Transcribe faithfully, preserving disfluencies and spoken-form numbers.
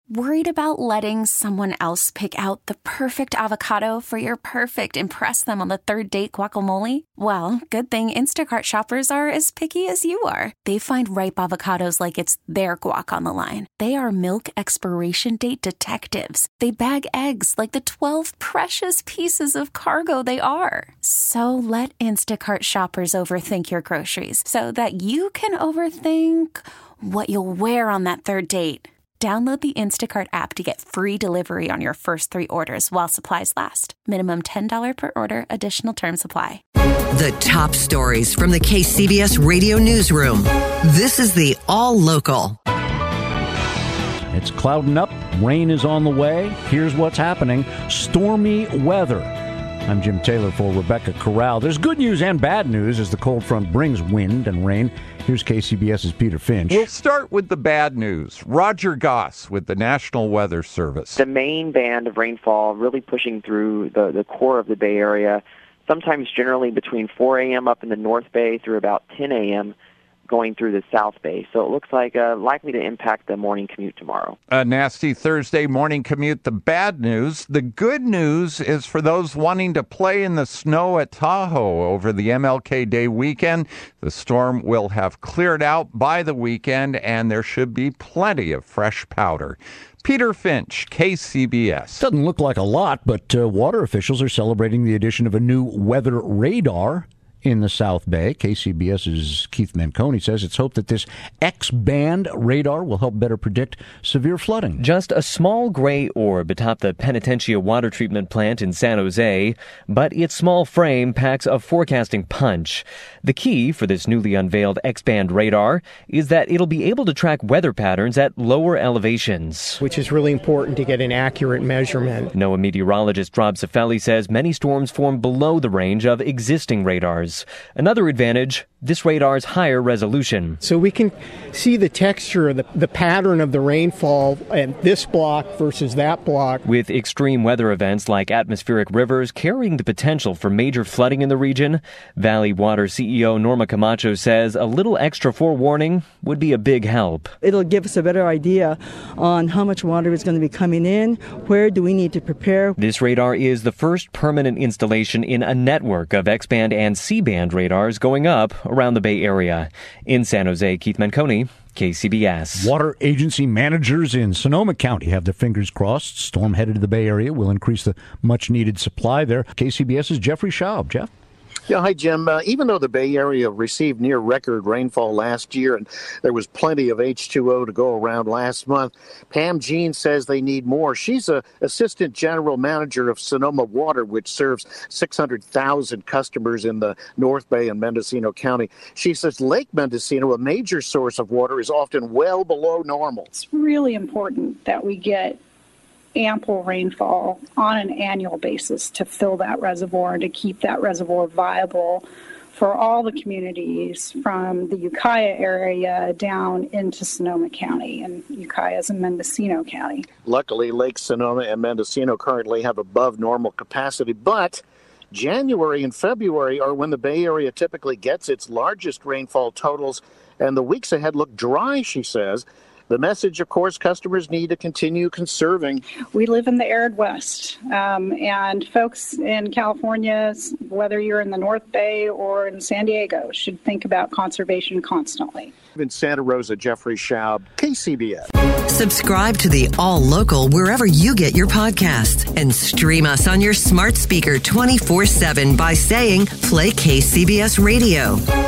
Worried about letting someone else pick out the perfect avocado for your perfect impress them on the third date guacamole? Well, good thing Instacart shoppers are as picky as you are. They find ripe avocados like it's their guac on the line. They are milk expiration date detectives. They bag eggs like the twelve precious pieces of cargo they are. So let Instacart shoppers overthink your groceries so that you can overthink what you'll wear on that third date. Download the Instacart app to get free delivery on your first three orders while supplies last. Minimum ten dollars per order. Additional terms apply. The top stories from the K C B S Radio Newsroom. This is the All Local. It's clouding up. Rain is on the way. Here's what's happening. Stormy weather. I'm Jim Taylor for Rebecca Corral. There's good news and bad news as the cold front brings wind and rain. Here's KCBS's Peter Finch. We'll start with the bad news. Roger Goss with the National Weather Service. The main band of rainfall really pushing through the, the core of the Bay Area, sometimes generally between four a.m. up in the North Bay through about ten a.m. going through the South Bay. So it looks like uh, likely to impact the morning commute tomorrow. A nasty Thursday morning commute. The bad news. The good news is for those wanting to play in the snow at Tahoe over the M L K Day weekend. The storm will have cleared out by the weekend, and there should be plenty of fresh powder. Peter Finch, K C B S. Doesn't look like a lot, but uh, water officials are celebrating the addition of a new weather radar in the South Bay. KCBS's Keith Manconi says it's hoped that this X-band radar will help better predict severe flooding. Just a small gray orb atop the Penitencia water treatment plant in San Jose, but its small frame packs a forecasting punch. The key for this newly unveiled X-band radar is that it'll be able to track weather patterns at lower elevations, which is really important to get an accurate measurement. NOAA meteorologist Rob Cifelli says many storms form below the range of existing radars. Another advantage, this radar's higher resolution. So we can see the texture, the, the pattern of the rainfall at this block versus that block. With extreme weather events like atmospheric rivers carrying the potential for major flooding in the region, Valley Water C E O Norma Camacho says a little extra forewarning would be a big help. It'll give us a better idea on how much water is going to be coming in, where do we need to prepare. This radar is the first permanent installation in a network of X-band and C-band radars going up around the Bay Area. In San Jose, Keith Manconi, K C B S. Water agency managers in Sonoma County have their fingers crossed. Storm headed to the Bay Area will increase the much-needed supply there. KCBS's Jeffrey Schaub. Jeff? Yeah, hi, Jim. Uh, even though the Bay Area received near-record rainfall last year and there was plenty of H two O to go around last month, Pam Jean says they need more. She's a assistant general manager of Sonoma Water, which serves six hundred thousand customers in the North Bay and Mendocino County. She says Lake Mendocino, a major source of water, is often well below normal. It's really important that we get ample rainfall on an annual basis to fill that reservoir and to keep that reservoir viable for all the communities from the Ukiah area down into Sonoma County, and Ukiah is in Mendocino County. Luckily, Lake Sonoma and Mendocino currently have above normal capacity, but January and February are when the Bay Area typically gets its largest rainfall totals, and the weeks ahead look dry, she says. The message, of course, customers need to continue conserving. We live in the arid West, um, and folks in California, whether you're in the North Bay or in San Diego, should think about conservation constantly. In Santa Rosa, Jeffrey Schaub, K C B S. Subscribe to the All Local wherever you get your podcasts and stream us on your smart speaker twenty-four seven by saying, play K C B S Radio.